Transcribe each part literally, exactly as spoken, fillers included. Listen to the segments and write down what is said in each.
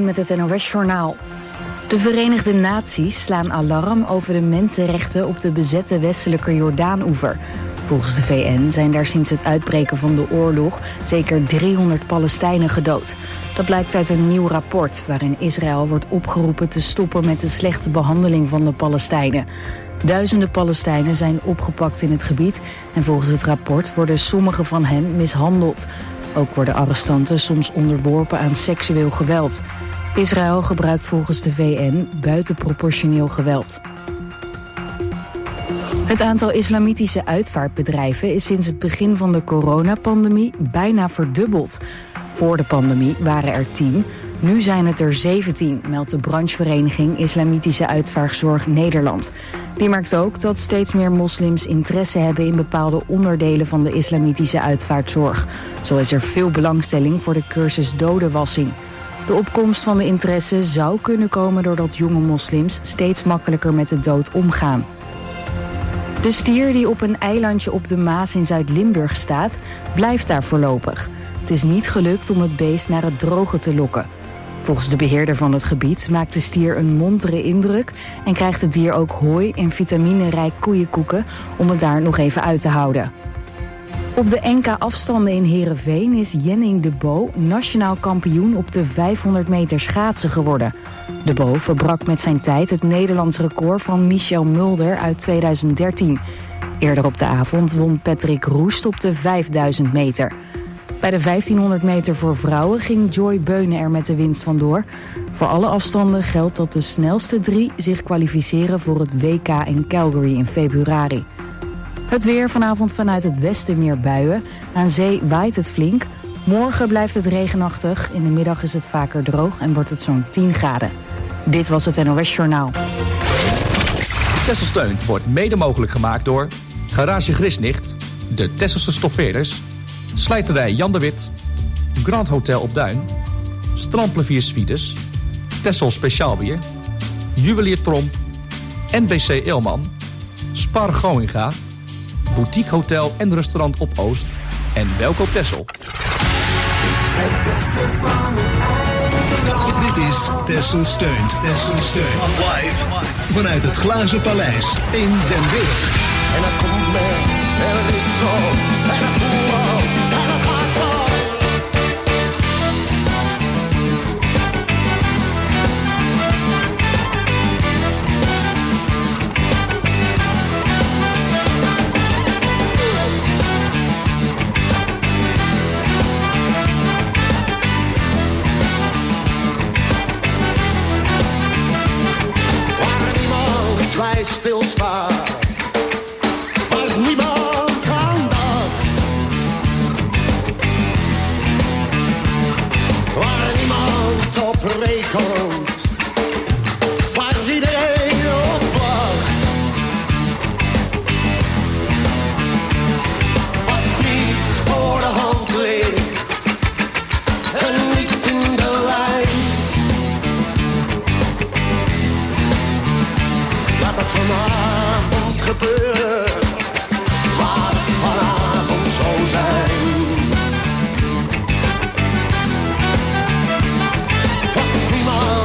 Lewin met het N O S-journaal. De Verenigde Naties slaan alarm over de mensenrechten op de bezette westelijke Jordaan-oever. Volgens de V N zijn daar sinds het uitbreken van de oorlog zeker driehonderd Palestijnen gedood. Dat blijkt uit een nieuw rapport waarin Israël wordt opgeroepen te stoppen met de slechte behandeling van de Palestijnen. Duizenden Palestijnen zijn opgepakt in het gebied en volgens het rapport worden sommige van hen mishandeld. Ook worden arrestanten soms onderworpen aan seksueel geweld. Israël gebruikt volgens de V N buitenproportioneel geweld. Het aantal islamitische uitvaartbedrijven is sinds het begin van de coronapandemie bijna verdubbeld. Voor de pandemie waren er tien, nu zijn het er zeventien, meldt de branchevereniging Islamitische Uitvaartzorg Nederland. Die merkt ook dat steeds meer moslims interesse hebben in bepaalde onderdelen van de islamitische uitvaartzorg. Zo is er veel belangstelling voor de cursus dodenwassing. De opkomst van de interesse zou kunnen komen doordat jonge moslims steeds makkelijker met de dood omgaan. De stier die op een eilandje op de Maas in Zuid-Limburg staat, blijft daar voorlopig. Het is niet gelukt om het beest naar het droge te lokken. Volgens de beheerder van het gebied maakt de stier een montere indruk en krijgt het dier ook hooi en vitaminerijk koeienkoeken om het daar nog even uit te houden. Op de N K-afstanden in Heerenveen is Jenning de Bo nationaal kampioen op de vijfhonderd meter schaatsen geworden. De Bo verbrak met zijn tijd het Nederlands record van Michel Mulder uit tweeduizend dertien. Eerder op de avond won Patrick Roest op de vijfduizend meter. Bij de vijftienhonderd meter voor vrouwen ging Joy Beunen er met de winst vandoor. Voor alle afstanden geldt dat de snelste drie zich kwalificeren voor het W K in Calgary in februari. Het weer, vanavond vanuit het westen meer buien. Aan zee waait het flink. Morgen blijft het regenachtig. In de middag is het vaker droog en wordt het zo'n tien graden. Dit was het N O S-journaal. Texel Steunt wordt mede mogelijk gemaakt door Garage Grisnicht, de Tesselse Stoffeerders, Slijterij Jan de Wit, Grand Hotel op Duin, Strandplevier Suites, Texel Speciaalbier, Juwelier Tromp, N B C Eelman, Spar Goinga, Boutique Hotel en Restaurant op Oost en Welko Texel. Het beste van het eiland. Dit is Texel Steunt. Texel Steunt. Live vanuit het Glazen Paleis in Den Burg. En dat komt met, en het is zo, en het voelt, en het gaat zo. Wij stilstaan, waar niemand aan dacht, waar niemand op rekent, waar iedereen op wacht, wat niet voor de hand ligt en niet in de lijn. Laat het vanavond gebeuren, laat het vanavond zo zijn. Want niemand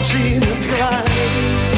in het klein.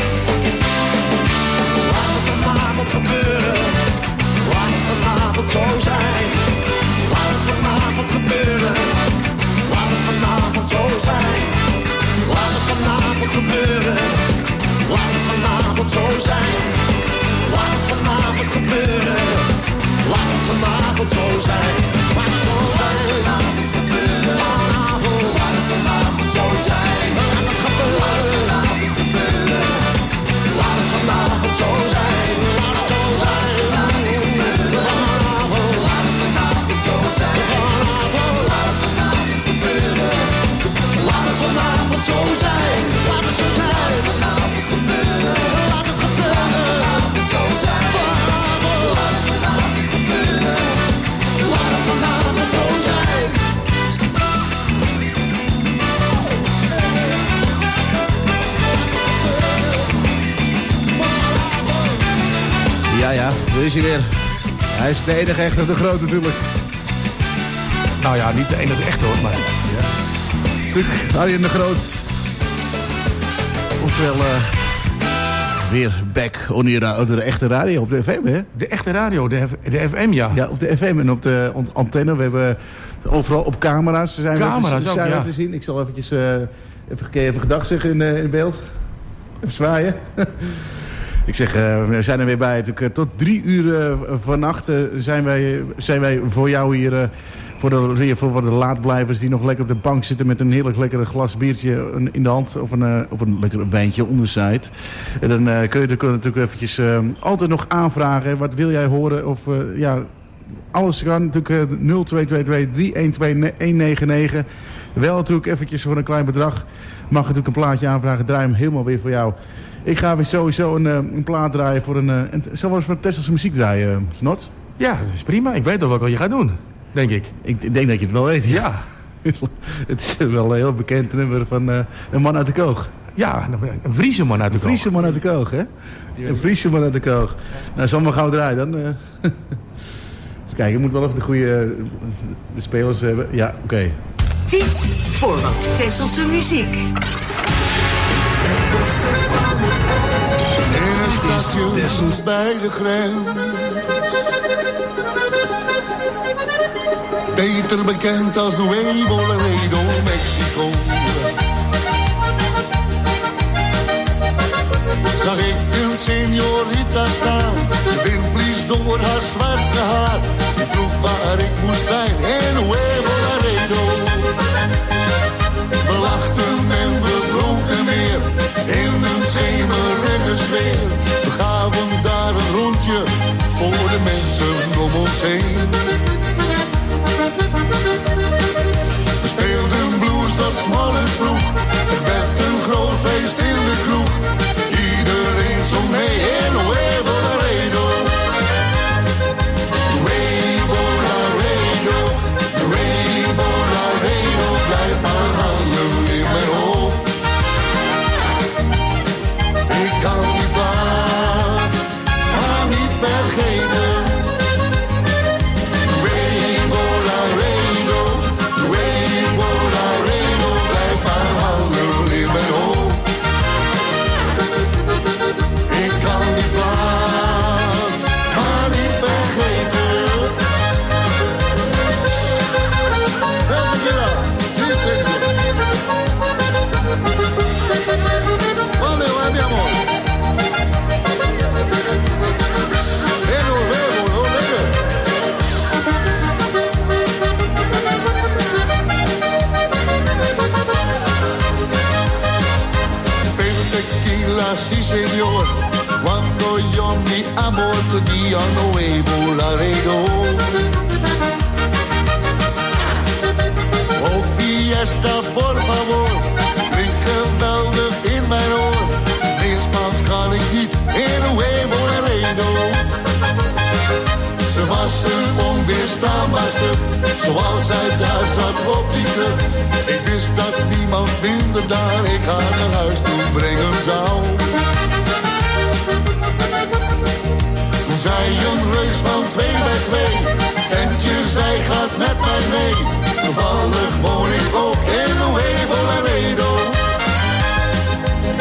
Laat het vanavond gebeuren, laat het vanavond zo zijn. Laat het vanavond gebeuren, laat het vanavond zo zijn. Laat het vanavond gebeuren, laat het vanavond zo zijn. Laat het vanavond gebeuren, laat het vanavond zo zijn. Laat het zo zijn, laat het gebeuren, vanavond, laat het vanavond zo zijn. Laat het gebeuren, laat het gebeuren, laat het vanavond zo zijn. Laat het zo zijn, laat het gebeuren, vanavond, laat het vanavond zo zijn. Vanavond, laat het vanavond gebeuren, laat het vanavond zo zijn. Laat het zo zijn, vanavond gebeuren, laat het gebeuren, laat het zo zijn. Vanavond, laat het vanavond gebeuren, laat het vanavond zo zijn. Ja, ja, daar is hij weer. Hij is de enige echte, de grote natuurlijk. Nou ja, niet de enige echte hoor, maar... Ja. Natuurlijk, Arjen de Groot. Oftewel, uh, weer back on de, de echte radio op de F M, hè? De echte radio, de, F, de F M, ja. Ja, op de F M en op de on- antenne. We hebben overal op camera's zijn Camera's we te, ook, zijn we ja. te zien. Ik zal eventjes, uh, even, even gedag zeggen in, uh, in beeld. Even zwaaien. Ik zeg, uh, we zijn er weer bij. Tot drie uur uh, vannacht uh, zijn, wij, zijn wij voor jou hier... Uh, voor de, voor de laatblijvers die nog lekker op de bank zitten... met een heerlijk lekkere glas biertje in de hand... of een, uh, of een lekker wijntje onderzijds. En dan uh, kun je het natuurlijk eventjes uh, altijd nog aanvragen. Wat wil jij horen? Of uh, ja, alles kan natuurlijk uh, nul twee twee twee drie een twee een negen negen. Wel natuurlijk eventjes voor een klein bedrag. Mag natuurlijk een plaatje aanvragen. Draai hem helemaal weer voor jou. Ik ga weer sowieso een, uh, een plaat draaien voor een... Uh, een zoals voor Tesselse muziek draaien, uh, Snot. Ja, dat is prima. Ik weet al wat je gaat doen. Denk ik. Ik denk dat je het wel weet. Ja. Het is wel een heel bekend nummer van uh, een man uit de Koog. Ja, een Friese man uit de Koog. Een Friese man uit de Koog, hè? Een Friese man uit de Koog. Nou, zal maar gauw draaien dan. Uh. Even kijken, je moet wel even de goede uh, de spelers hebben. Ja, oké. Okay. Tijd voor wat Tesselse muziek. In een station bij de grens. Beter bekend als Nuevo Laredo, Mexico. Zag ik een señorita staan, de wind blies door haar zwarte haar. Die vroeg waar ik moest zijn in Nuevo Laredo. We lachten en we dronken meer, in een schemerige sfeer. We gaven daar een rondje, voor de mensen om ons heen. We speelden blues tot 's morgens vroeg. Het werd een groot feest in de kroeg. Iedereen zong mee in Nuevo Laredo. Nuevo Laredo, Nuevo Laredo, blijf maar hangen in mijn hoofd. Ik kan die plaats maar niet vergeten. Sí, señor, cuando yo mi amor tenía Nuevo Laredo. Oh, fiesta, por favor, klinkt geweldig in mijn oor. Meer Spaans kan ik niet in Nuevo Laredo. Ze was een onweerstaanbaar stuk, zoals zij daar zat op die club. Ik wist dat niemand minder dan ik haar naar huis toe brengen zou. Toen zei een reus van twee bij twee, ventje, zij gaat met mij mee. Toevallig woon ik ook in Nuevo Laredo.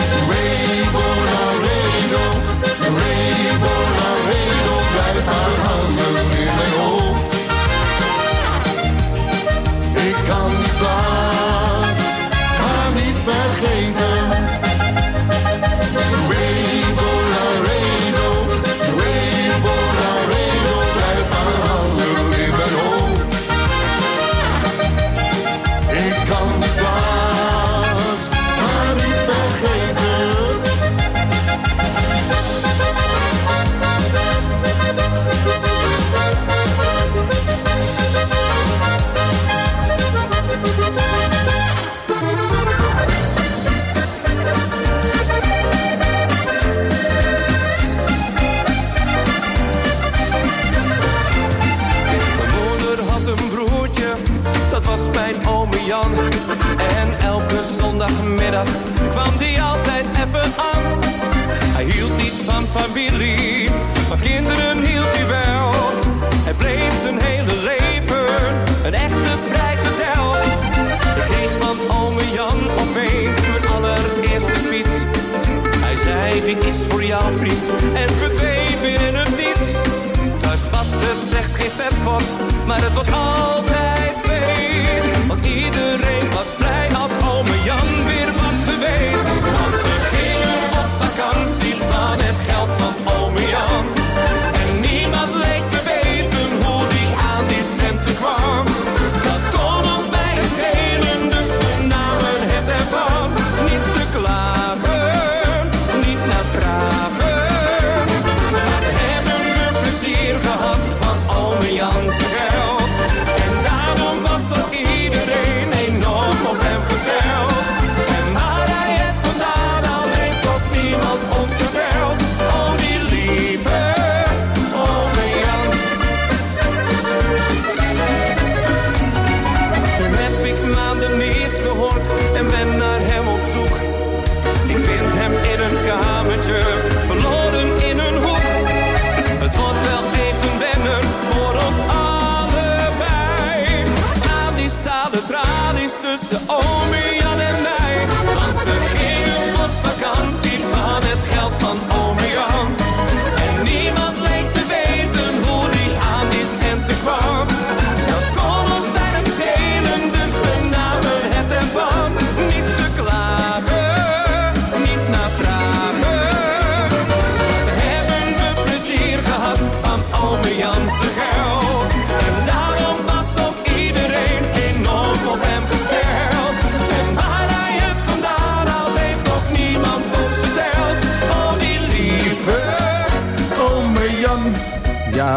het echt geen vetpot, maar het was altijd feest. Want iedereen was blij als ome Jan weer was geweest. Want we gingen op vakantie van het geld van ome Jan. En niemand leek te weten hoe die aan die centen kwam. Dat kon ons bijna schelen, dus we namen het ervan. Niets te klagen, niet naar vragen. Maar hebben we plezier gehad van ome Jan zijn geld. En daarom was ook iedereen enorm op hem gesteld. En waar hij het vandaan al heeft, tot niemand ons vertelt. Oh, die lieve ome Jan. Nu heb ik maanden niets gehoord en ben naar hem op zoek. Ik vind hem in een kamertje, verloren in een hoek. Het wordt wel even wennen voor ons allebei. Aan die stalen tralies tussen ome Jan en mij. Want we gingen op vakantie van het geld van ome Jan. En niemand leek te weten hoe die aan die centen kwam. Dat kon ons bijna schelen, dus we namen het ervan. Niets te klagen, niet naar vragen. We hebben we plezier gehad van ome Jan zijn geld. En daarom was ook iedereen enorm op hem gesteld. En waar hij het vandaan haalt, heeft ook niemand ons verteld. Oh, die lieve Ome Jan. Ja.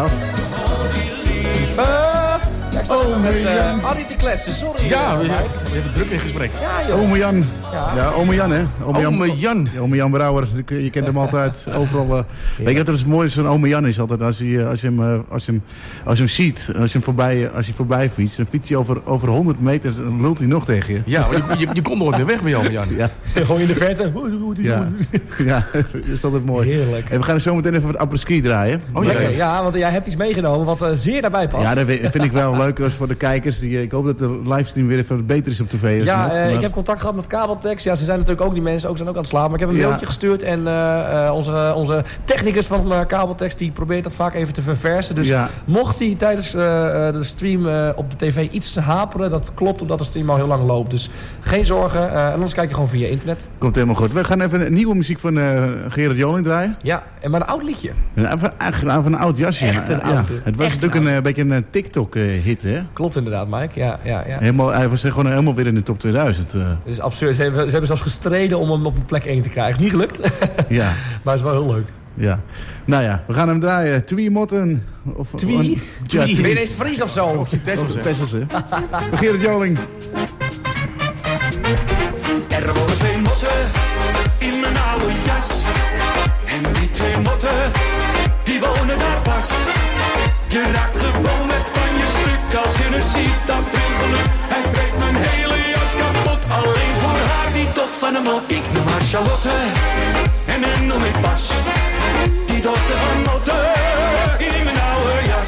Oh, met uh, Arie te kletsen, sorry. Ja, we, we hebben druk in gesprek. Ja, joh. Ome Jan. Ja, ja ome Jan, hè? Ome Jan. Ome Jan. Ja, ome Jan Brouwer, je kent hem altijd overal. Uh, ja. Weet je wat het mooiste van ome Jan is altijd? Als, hij, als, je hem, uh, als, je hem, als je hem ziet, als je hem voorbij, als je voorbij fietst, dan fietst hij over, over honderd meter en lult hij nog tegen je. Ja, maar je, je, je komt nooit meer weg bij ome Jan. Ja. Gewoon in de verte. Ja, ja, dat is altijd mooi. Heerlijk. En we gaan zo meteen even wat apres-ski draaien. Oh, ja, ja. ja, want jij hebt iets meegenomen wat uh, zeer daarbij past. Ja, dat vind ik wel leuk als voor de kijkers. Ik hoop dat de livestream weer even beter is op tv. Ja, net, uh, maar... ik heb contact gehad met Kabeltex. Ja, ze zijn natuurlijk ook die mensen ook, zijn ook aan het slapen. Maar ik heb een ja. mailtje gestuurd en uh, uh, onze, onze technicus van uh, Kabeltex die probeert dat vaak even te verversen. Dus ja. mocht hij tijdens uh, de stream uh, op de tv iets haperen, dat klopt omdat de stream al heel lang loopt. Dus geen zorgen. Uh, en anders kijk je gewoon via internet. Komt helemaal goed. We gaan even een nieuwe muziek van uh, Gerard Joling draaien. Ja, en maar een oud liedje. Een, van, van een oud jasje. Echt een ja. oud. Het was Echt natuurlijk een, een beetje een TikTok-hit, hè? Klopt inderdaad, Mike. Ja, ja, ja. Helemaal, hij was gewoon helemaal weer in de top tweeduizend. Uh. Het is absurd. Ze hebben, ze hebben zelfs gestreden om hem op een plek één te krijgen. Is niet gelukt. Ja. Maar het is wel heel leuk. Ja. Nou ja, we gaan hem draaien. Twee motten. Of, Twee? Ja, twee. Ben je deze Fries of zo? Of Tesselse. Tesselse. Gerard Joling. Er wonen twee motten in mijn oude jas. En die twee motten, die wonen daar pas. Je raakt gewoon weg van je stuk als je het ziet, dat wil geluk. Hij vreet mijn hele jas kapot, alleen voor haar die tot van hem op. Ik noem haar Charlotte en hem noem ik Bas. Die dochter van Motte in mijn oude jas.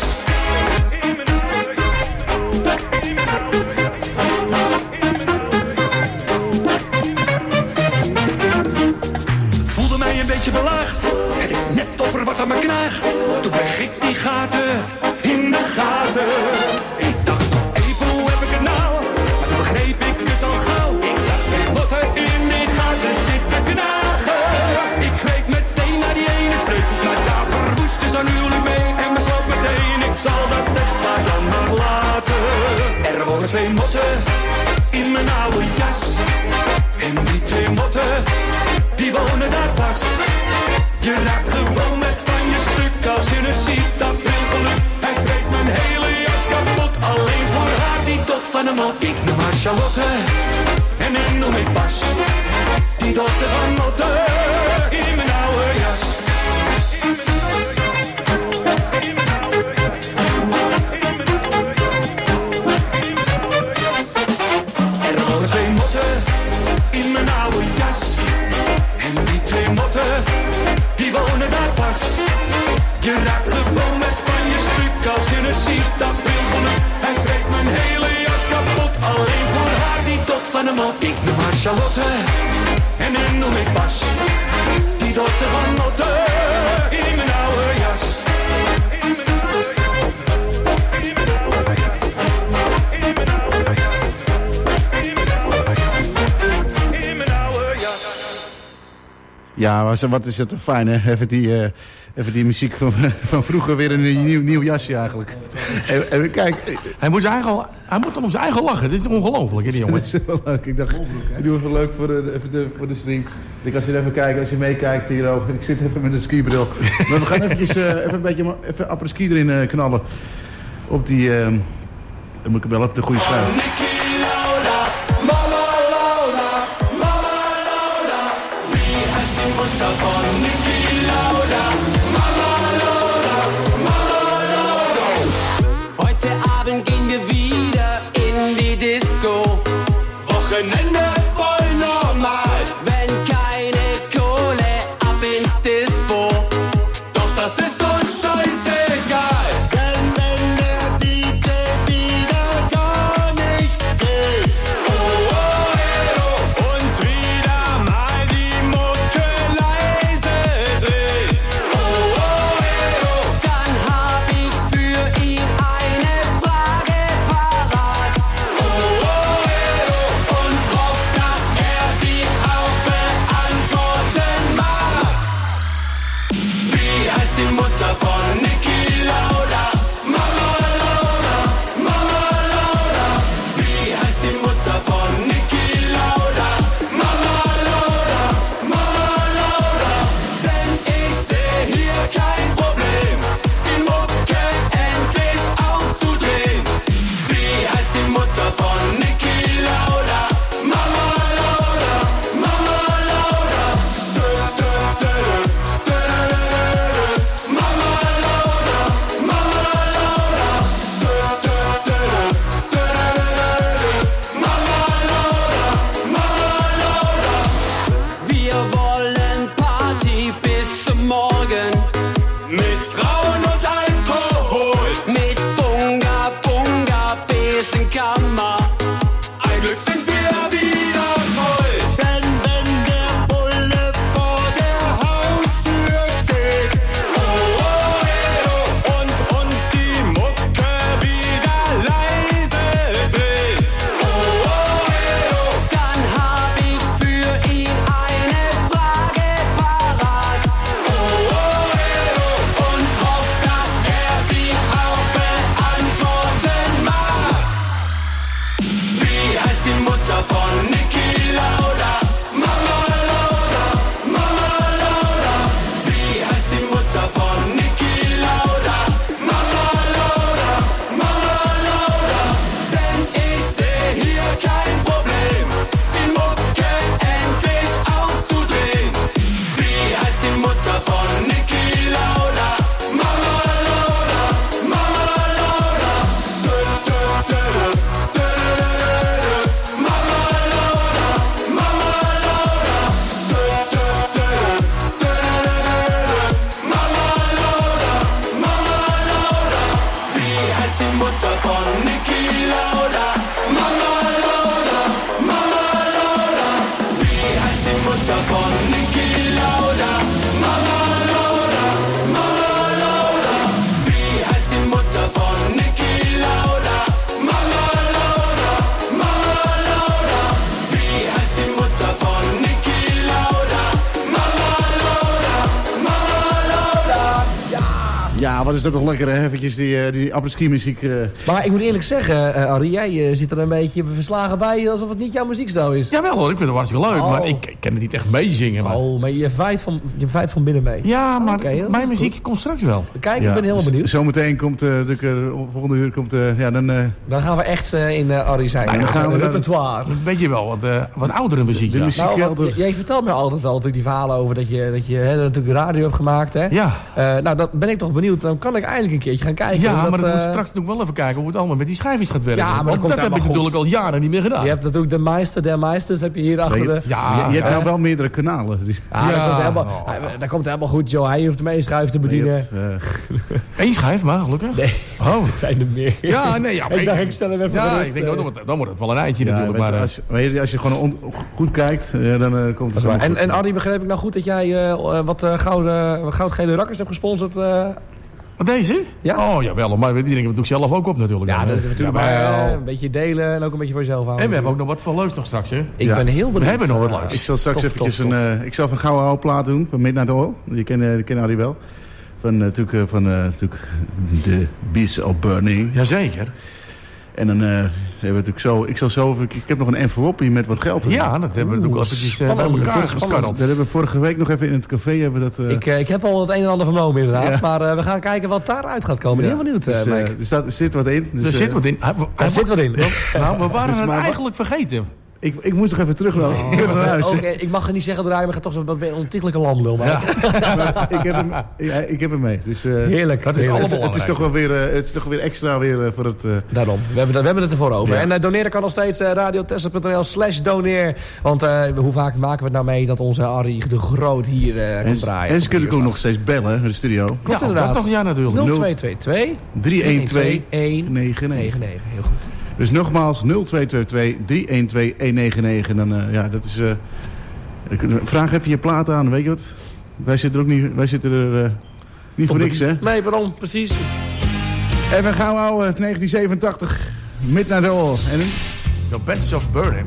Voelde mij een beetje belaagd. Het is net of er wat aan me knaagt. Toen kreeg ik die gaten in de gaten. Ik dacht nog even, hoe heb ik het nou? Maar toen begreep ik het al gauw. Ik zag twee motten in die gaten zitten knagen. Ik greep meteen naar die ene streep. Maar daar verwoest is aan huwelijk mee. En besloot meteen, ik zal dat echt maar dan maar laten. Er wonen twee motten in mijn oude jas. En die twee motten, die wonen daar pas. Je raakt gewoon weg van je stuk als je het ziet, dat wil geluk. Hij vreet mijn hele jas kapot, alleen voor haar die tot van hem op. Ik noem haar Charlotte en hem noem ik Bas. Die dochter van Motte in mijn oude jas. Er wonen twee motten in mijn oude jas. En die twee motten, die wonen daar pas. Je raakt gewoon weg van je stuk als je het ziet, dat wil geluk. Hij vreet mijn hele jas kapot, alleen voor haar die tot van hem op. Ik noem haar Charlotte en hem noem ik Bas. Die dochter van Motte in mijn oude jas. Ja, was, wat is het fijn, hè? Even die, uh, even die muziek van, van vroeger weer in een nieuw, nieuw jasje eigenlijk. En, en, kijk, hij, moet zijn eigen, hij moet dan om zijn eigen lachen. Dit is ongelooflijk, hè, die jongen. Dat is wel leuk. Ik dacht, ik doe even leuk voor de, even de, voor de stream. Ik als je even kijkt, als je meekijkt hier ook. Ik zit even met een skibril. Maar we gaan eventjes, uh, even een beetje even apres-ski erin uh, knallen. Op die, uh, dan moet ik wel even de goede schrijven. Heute Abend gehen wir wieder in die Disco. Wochenende voll normal. Wenn keine Kohle, ab ins Dispo. Doch das ist uns scheißegal. Denn wenn der D J wieder gar nicht geht. Oh, oh, hey, oh. Und wieder mal die Mucke leise dreht. Oh, oh, hey, oh. Dann hab ich für ihn eine Frage parat. Oh, oh, hey, oh. Und hofft, dass er sie auch beantworten mag. Wie heißt die Mutter von Niki Lauda? Mama Lauda, Mama Lauda. Wie heißt die Mutter von Niki Lauda? Mama Lauda, Mama Lauda. Denn ich sehe hier kein Problem, die Mucke endlich aufzudrehen. Wie heißt die Mutter von Niki Lauda? Mama Lauda, Mama Lauda. Dö, dö, dö, dö, dö, dö, dö. Mama Lauda, Mama Lauda. Dö, dö, dö, dö, dö, dö, dö. Mama Lauda, Mama Lauda. Wir wollen Party bis zum Morgen. Mit Frauen und Alkohol. Mit Bunga, Bunga, Besenkammer. Ein Glück sind wir wieder voll. Denn wenn der Bulle vor der Haustür steht. Oh, oh, hey, oh. Und uns die Mucke wieder leise dreht. Oh, oh, hey, oh. Dann hab ich für ihn eine Frage parat. Oh, oh, hey, oh. Und hofft, dass er sie auch beantworten mag. Wie heißt die Mutter von Niki Lauda? Mama Lauda, Mama Lauda. Wie heißt die Mutter von Niki Lauda? Mama Lauda, Mama Lauda. Denn ich sehe hier kein Problem, die Mucke endlich aufzudrehen. Wie heißt die Mutter von Niki Lauda? Mama Lauda, Mama Lauda. Dö, dö, dö, dö, dö, dö, dö. Mama Lauda, Mama Lauda. Dö, dö, dö, dö, dö, dö, dö. Mama Lauda, Mama Lauda. Wie heißt die Mutter von Niki Lauda? Mama Lauda, Mama Lauda. Wie heißt die Mutter von Niki Lauda? Mama Lauda, Mama Lauda. Wie heißt die Mutter von Niki Lauda? Mama Lauda, Mama Lauda. Wie heißt die Mutter von Niki Lauda? Mama Lauda, Mama Lauda. Ja, wat is dat toch lekker, hè? Eventjes die, uh, die apres-ski muziek. Uh. Maar ik moet eerlijk zeggen, uh, Arie, jij uh, zit er een beetje verslagen bij alsof het niet jouw muziekstijl is. Jawel hoor, ik vind het hartstikke leuk, Oh. maar ik, ik kan het niet echt meezingen. Maar... Oh, maar je vijt van, je vijt van binnen mee. Ja, maar Oké, dat mijn is muziek goed. komt straks wel. Kijk, Ja, ik ben heel benieuwd. z- Zometeen komt, uh, de, uh, volgende uur komt, uh, ja, dan... Uh, Dan gaan we echt uh, in uh, Arie zijn. Nou, dan gaan we een naar repertoire. Weet je wel, wat, uh, wat oudere muziek. de ja. muziek Nou, geldt wat- er. jij vertelt me altijd wel natuurlijk die verhalen over dat je, dat je hè, natuurlijk radio hebt gemaakt. Hè? Ja, Uh, nou, dan ben ik toch benieuwd. Dan kan ik eindelijk een keertje gaan kijken. ja omdat, maar dat uh, moet straks natuurlijk wel even kijken hoe het allemaal met die schijfjes gaat werken. Ja, maar dat Want komt dat heb ik helemaal natuurlijk al jaren niet meer gedaan. Je hebt natuurlijk de Meister der Meisters heb je hier achter je, de... Ja, je, je hebt hè? nou wel meerdere kanalen. Dus, Ja, dat, Ja. komt helemaal, Oh. hij- dat komt helemaal goed, Joe. Hij hoeft hem één schuif te bedienen. je hebt, uh, Eén schijf maar, gelukkig. Nee, Oh. het zijn er meer. Ja, nee, ja. Ik dacht, ik stel hem even Ja, gerust, ik denk, eh. oh, dan, wordt, dan wordt het wel een eindje ja, natuurlijk. weet je, Maar, als, weet je, als je gewoon on, goed kijkt, uh, dan uh, komt het Dat is waar. allemaal En, goed. en Arie, begreep ik nou goed dat jij uh, wat uh, gouden, goudgele rakkers hebt gesponsord? Uh, Deze? Ja. Oh, jawel. Maar die dingen doe ik zelf ook op natuurlijk. Ja, dan, dat is natuurlijk ja, maar, uh, een beetje delen en ook een beetje voor jezelf houden. En we hebben ook nog wat voor leuks nog straks, hè? Ik ja. ben heel benieuwd. We hebben nog wat leuks. Ik zal straks Tof, eventjes tof, tof. een... Uh, ik zal even een gouden oude plaat doen van Midnight Oil. Die kennen, die kennen Harry wel. Van, uh, natuurlijk, uh, van uh, natuurlijk The Beast of Burning. Jazeker. En dan uh, hebben we natuurlijk zo... Ik, zal zo ik heb nog een envelop hier met wat geld in. Ja, dat hebben we natuurlijk al eventjes uh, bij elkaar geskarreld. Dat hebben we vorige week nog even in het café. Hebben we dat, uh... ik, uh, ik heb al het een en ander vernomen inderdaad. Ja. Maar uh, we gaan kijken wat daaruit gaat komen. Ja. Heel benieuwd, uh, dus, uh, Mike. er, staat, er zit wat in. Dus, er zit uh, wat in. Er, er zit wat in. Nou, we waren dus het maar, eigenlijk vergeten. Ik, ik moest nog even terug, wel, oh, terug naar huis. Okay, ik mag er niet zeggen draaien, maar ik ga toch zo wat een ontiegelijke lamlul maken. Ja. ik, heb hem, ja, ik heb hem mee. Dus, uh, heerlijk. Dat is heerlijk. allemaal het, het is toch wel weer, uh, het is toch weer extra weer, uh, voor het... Uh... Daarom. We hebben, we hebben het ervoor over. Ja. En uh, doneren kan nog steeds uh, radiotessel punt n l slash doneer. Want uh, hoe vaak maken we het nou mee dat onze Arie de Groot hier uh, kan draaien. En ze kunnen ook nog steeds bellen in de studio. Klopt, ja, inderdaad. Dat nog ja natuurlijk. nul twee twee twee drie een twee een negen negen negen. Heel goed. Dus nogmaals nul twee twee twee drie een twee een negen negen. Dan, uh, ja, dat is... Uh, vraag even je plaat aan, weet je wat? Wij zitten er ook niet, wij zitten er uh, niet voor niks, hè? Nee, waarom? Precies. Even gaan we houden, negentien zevenentachtig. Midnight Oil. En... The Beds of Burning.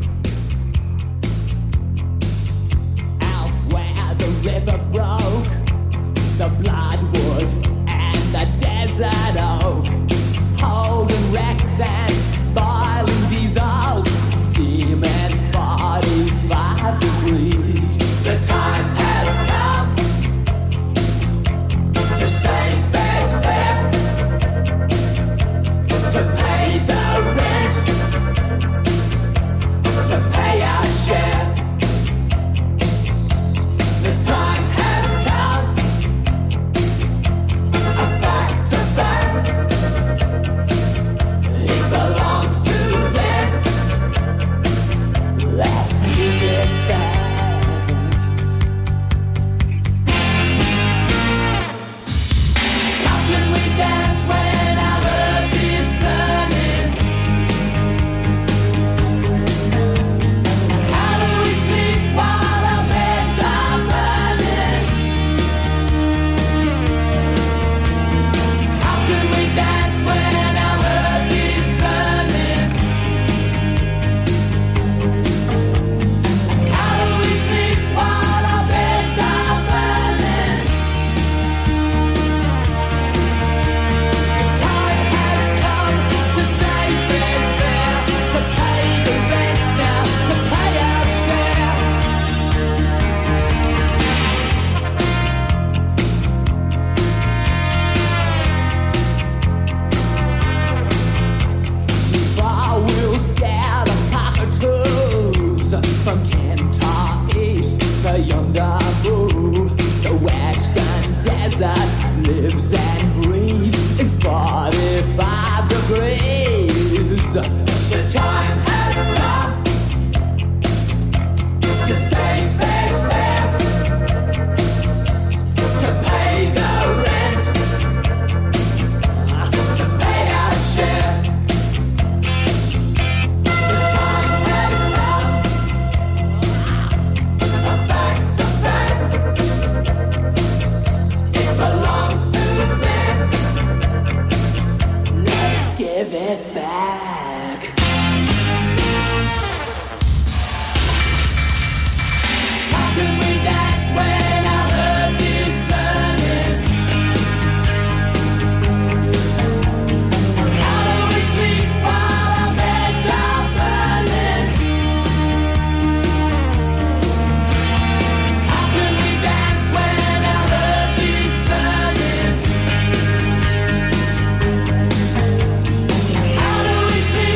Out where the river broke, the bloodwood and the desert oak. Holding wrecks and boiling diesels, steaming forty-five degrees. The time has come to save this fare, to pay the rent, to pay our share. The time has come, a fact's a fact. It belongs to them. Let's give it back. How can we dance when our earth is turning? How do we sleep while our beds are burning? How can we dance when our earth is turning? How do we sleep while our beds are burning? The time has come to save this fare, to pay the rent now, to pay our share. I will scare the cockatoos from Kentar East to Yongamu. The western desert lives and breathes in forty-five degrees. The time has come to save this fare, to pay the rent, to pay our share. The time has come, a fact's a fact. It belongs to them. Let's give it back. How can we dance when our earth is turning? How do we sleep while our beds are burning? How can we dance when our earth is turning? How do we sleep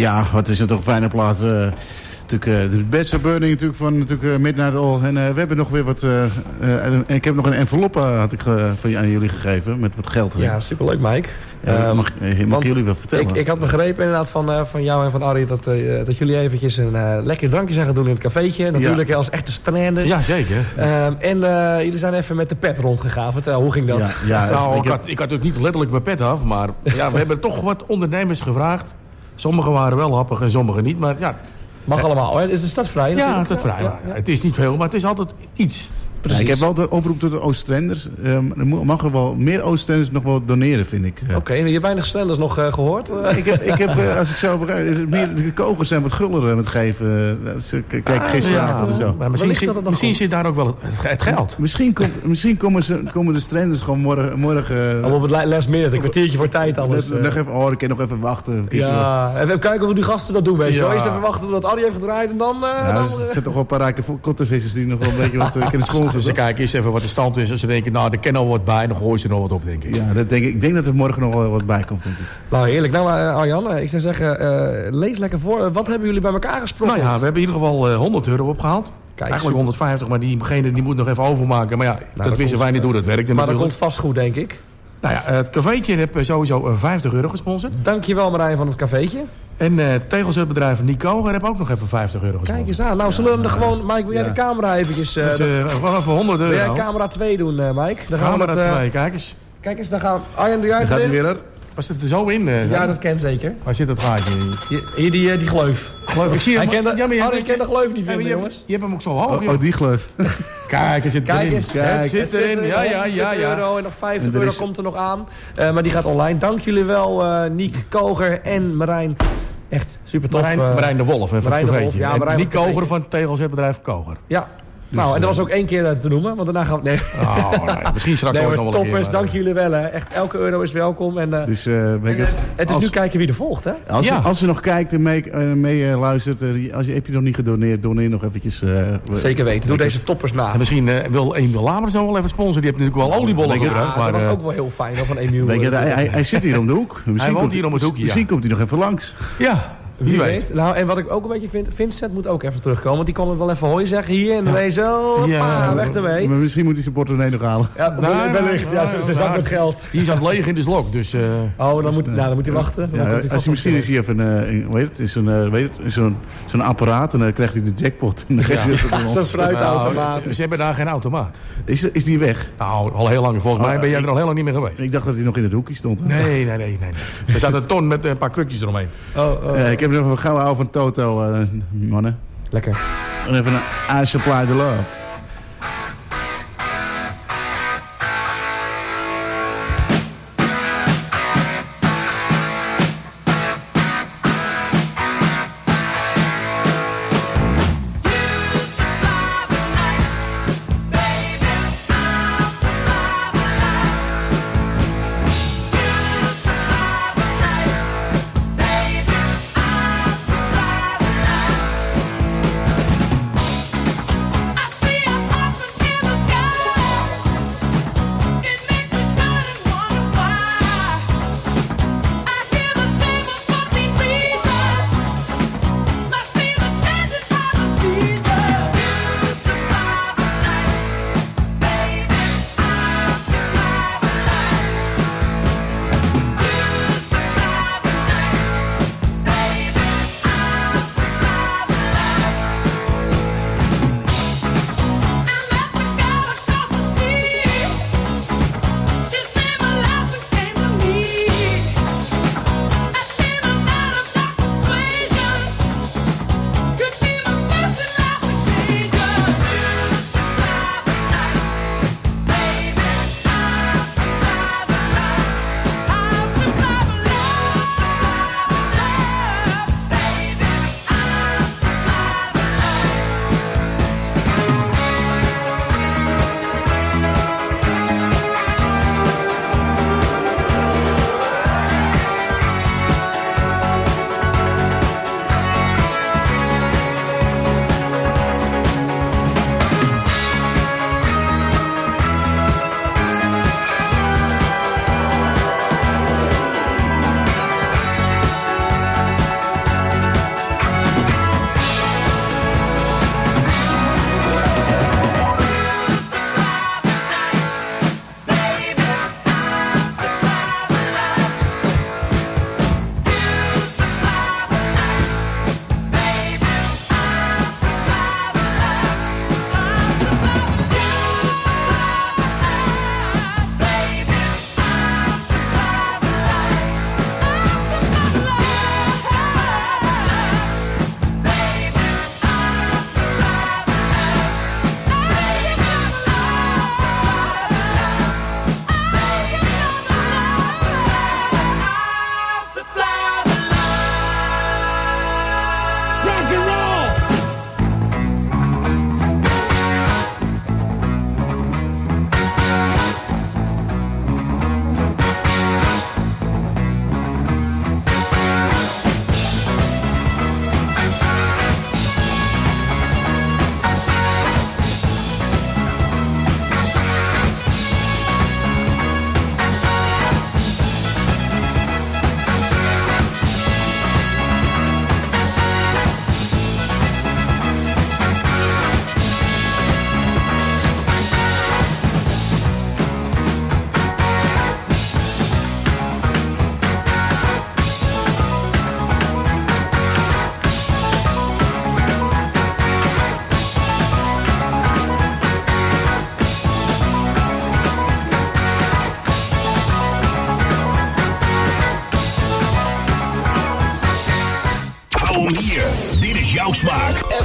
Ja, wat is het toch een fijne plaat. Uh, natuurlijk, uh, de beste burning natuurlijk van natuurlijk, uh, Midnight Oil. En uh, we hebben nog weer wat... Uh, uh, en ik heb nog een envelop uh, had ik, uh, van, aan jullie gegeven met wat geld erin. Ja, superleuk, Mike. Ja, uh, mag mag jullie wel vertellen? Ik, ik had begrepen inderdaad van, uh, van jou en van Arie dat, uh, dat jullie eventjes een uh, lekker drankje zijn gaan doen in het cafeetje. Natuurlijk ja. als echte stranders. Ja, zeker. Um, en uh, jullie zijn even met de pet rondgegaan. Vertel, hoe ging dat? Ja, ja, nou, ik, had, ik had ook niet letterlijk mijn pet af, maar ja, we hebben toch wat ondernemers gevraagd. Sommigen waren wel happig en sommigen niet, maar ja. Mag allemaal, hè? Is de stadvrij? Ja, stadvrij. Ja, ja. Het is niet veel, maar het is altijd iets. Ja, ik heb wel de oproep tot de Oostenders. Um, er mag er wel meer Oostenders nog wel doneren, vind ik. Oké, okay, je hebt weinig Stenders nog uh, gehoord? Uh. ik heb, ik heb uh, als ik zo begrijp, meer de kogels zijn wat guller met geven. Uh, kijk, gisteravond ja, en zo. Maar misschien zit, misschien zit daar ook wel het geld. Misschien, kom, misschien komen, ze, komen de Stenders gewoon morgen... morgen uh, al op het last minute, een kwartiertje voor tijd alles. Uh. Nog even, oh, ik kan nog even wachten. Ja, even kijken hoe die gasten dat doen, weet je wel. Ja. Eerst even wachten tot Arie heeft gedraaid en dan... Uh, ja, dan er zitten toch wel een paar rijke kottenvissers die nog wel een beetje wat uh, kunnen sponsoren. Ze kijken eens even wat de stand is. Als ze denken, nou, er kan al wat bij, dan gooien ze er nog wat op, denk ik. Ja, dat denk ik. Ik denk dat er morgen nog wel wat bij komt, denk ik. Nou, heerlijk. Nou, uh, Arjan, ik zou zeggen, uh, lees lekker voor. Wat hebben jullie bij elkaar gesproken? Nou ja, we hebben in ieder geval uh, honderd euro opgehaald. Kijk, eigenlijk honderdvijftig, maar diegene die moet nog even overmaken. Maar ja, nou, dat, dat wisten wij niet hoe dat werkte. Maar natuurlijk. dat komt vast goed, denk ik. Nou ja, het cafeetje heb sowieso vijftig euro gesponsord. Dankjewel Marijn van het cafeetje. En uh, tegelzetbedrijf Nico heb ook nog even vijftig euro gesponsord. Kijk eens aan. Nou, zullen we hem er gewoon... Mike, wil jij ja. de camera eventjes... Uh, dus, uh, gewoon even honderd euro. Wil jij camera twee doen, uh, Mike? Dan camera gaan we twee, uh, kijk eens. Kijk eens, dan gaan we... Arjan, doe jij het gaat weer er? Was het er zo in? Uh, ja, dat kent zeker. Waar zit dat gaatje? Hier, hier die, uh, die gleuf. Gleuf. Ik zie hem. Hij kent ja, de, Arjen kent de gleuf niet vinden, ja, jongens. Je hebt hem ook zo hoog, Oh, oh die gleuf. Kijk, er zit Kijk erin. eens. Kijk, het zit erin. erin. Ja, ja, ja, ja. Euro en nog vijftig en euro is... komt er nog aan. Uh, maar die gaat online. Dank jullie wel, uh, Niek Koger en Marijn. Echt super tof. Marijn, uh, Marijn de Wolf. Marijn de Wolf, ja. Marijn Niek Koger van het tegelzetbedrijf Koger. Ja. Dus, nou, en dat was ook één keer te noemen, want daarna gaan we... Nee, oh, nee misschien straks nee, ook nog toppers, een keer. Dank jullie wel, hè. Echt, elke euro is welkom. En, uh, dus, uh, en, uh, het is als, nu kijken wie er volgt, hè. Als, ja. je, als je nog kijkt en mee, uh, mee uh, luistert, uh, als je, heb je nog niet gedoneerd, doneer nog eventjes. Uh, Zeker weten, doe deze toppers na. En misschien uh, wil Emiel Lamers nog wel even sponsoren, die heeft natuurlijk wel oliebollen ja, gebruikt. Maar, dat uh, was ook wel heel fijn, hoor, van Emiel. Weet je, hij, hij, hij zit hier om de hoek. Misschien hij woont hier om het hoekje, Misschien ja. komt hij nog even langs. Ja. Wie weet. weet. Nou, en wat ik ook een beetje vind, Vincent moet ook even terugkomen. Want die kon het wel even hoi zeggen hier. En dan ja. zo, ja, weg ermee. Maar misschien moet hij zijn portemonnee nog halen. Ja, nou, wellicht. Ja, ze, ze zak met geld. Die is aan het leeg in de slok, dus... Uh, oh, dan moet, nou, dan moet hij wachten. Ja, dan ja, als hij misschien is hier even een, hoe heet het, zo'n uh, zo'n zo'n apparaat en dan krijgt hij de jackpot. En dan ja. ja. Zo'n fruitautomaat. Nou, ze hebben daar geen automaat. Is, is die weg? Nou, al heel lang. Volgens oh, mij ben jij ik, er al heel lang niet meer geweest. Ik dacht dat hij nog in het hoekje stond. Nee, nee, nee. nee, nee. Er staat een ton met een paar krukjes eromheen. Oh, oh. Uh, ik heb nog een gouden oude van Toto, uh, mannen. Lekker. En even een I Supply the Love. I feel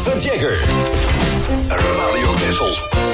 The Jagger. Radio Texel.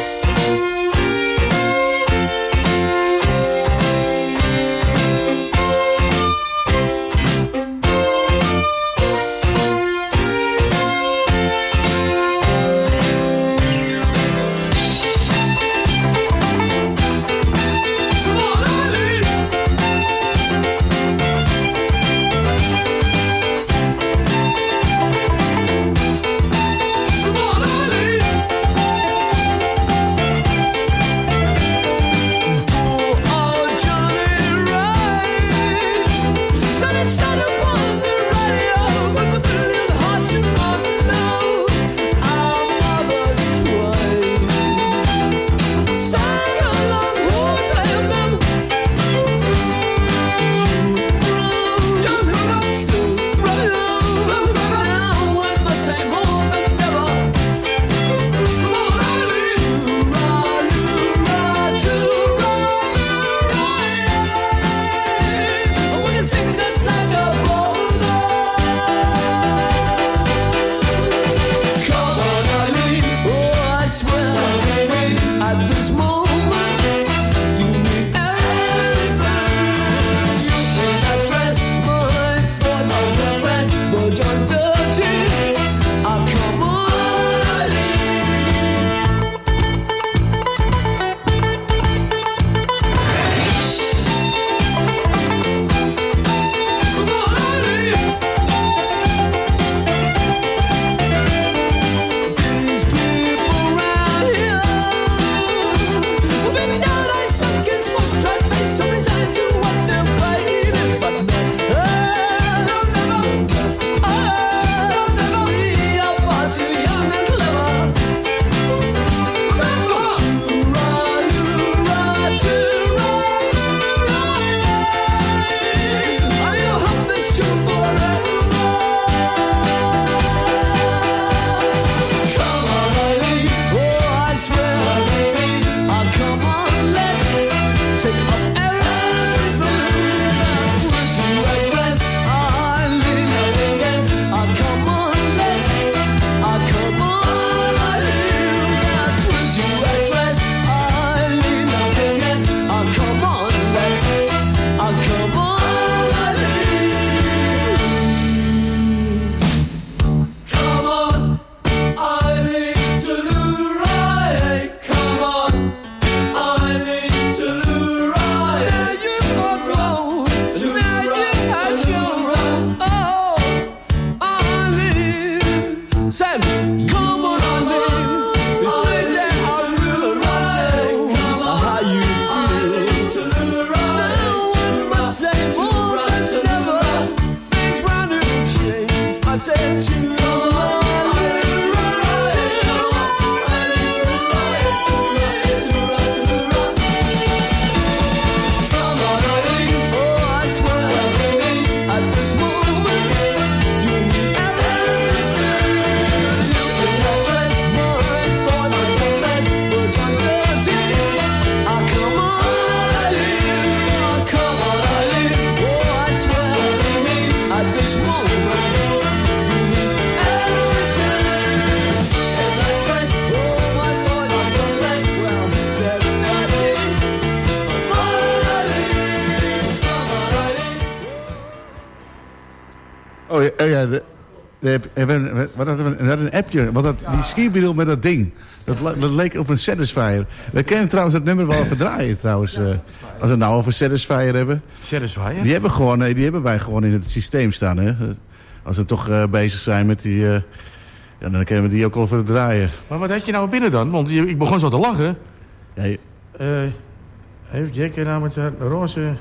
Oh ja, oh ja de, de, de, wat hadden we, we hadden een appje, wat dat, die skibril met dat ding. Dat, dat leek op een Satisfyer. We kennen trouwens dat nummer wel verdraaien trouwens. Uh, als we het nou over Satisfyer hebben. Satisfyer? Die hebben, gewoon, nee, die hebben wij gewoon in het systeem staan. Hè. Als we toch uh, bezig zijn met die... Uh, ja, dan kunnen we die ook al verdraaien. Maar wat had je nou binnen dan? Want je, ik begon zo te lachen. Ja, je... uh, heeft Jack nou met zijn roze...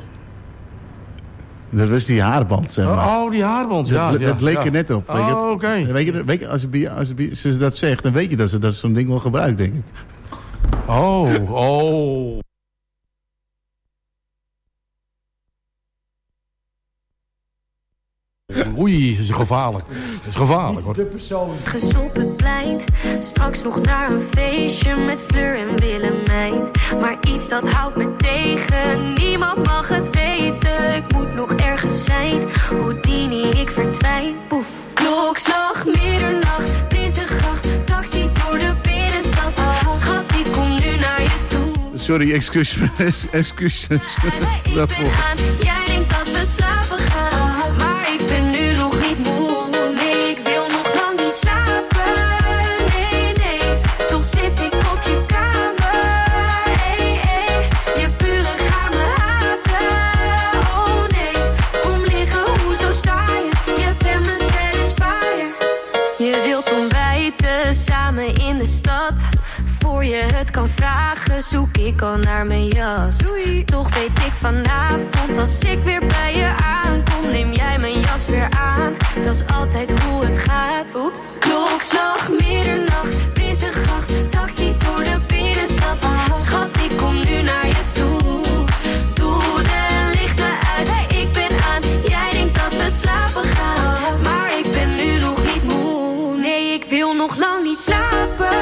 Dat was die haarband, zeg maar. Oh, oh die haarband, ja. Dat, ja, dat leek ja. er net op. Oh, oké. Okay. Weet je, weet je, als, ze, als, ze, als ze dat zegt, dan weet je dat ze dat zo'n ding wel gebruikt, denk ik. Oh, oh. Oei, dat is gevaarlijk. Dat is gevaarlijk, hoor. De persoon. Gezopenplein, straks nog naar een feestje met Fleur en Willemijn. Maar iets dat houdt me tegen, niemand mag het weten. Ik moet nog ergens zijn, Houdini, ik verdwijn. Poef, klokslag, middernacht, Prinsengracht. sorry, excuses. Excuses. Ik ben aan, jij denkt dat we slapen gaan. Maar ik ben nu nog niet moe. Nee, ik wil nog lang niet slapen. Nee, nee, toch zit ik op je kamer. Hey, hey, je buren gaan me haten. Oh nee, kom liggen, hoezo sta je? Je bent mijn satisfier. Je wilt ontbijten samen in de stad. Voor je het kan vragen, zoek ik al naar mijn jas. Doei. Toch weet ik vanavond, als ik weer bij je aankom, neem jij mijn jas weer aan. Dat is altijd hoe het gaat. Oeps. Klokslag, middernacht, Prinsengracht, taxi door de binnenstad. Schat, ik kom nu naar je toe. Doe de lichten uit, hey, ik ben aan. Jij denkt dat we slapen gaan, maar ik ben nu nog niet moe. Nee, ik wil nog lang niet slapen.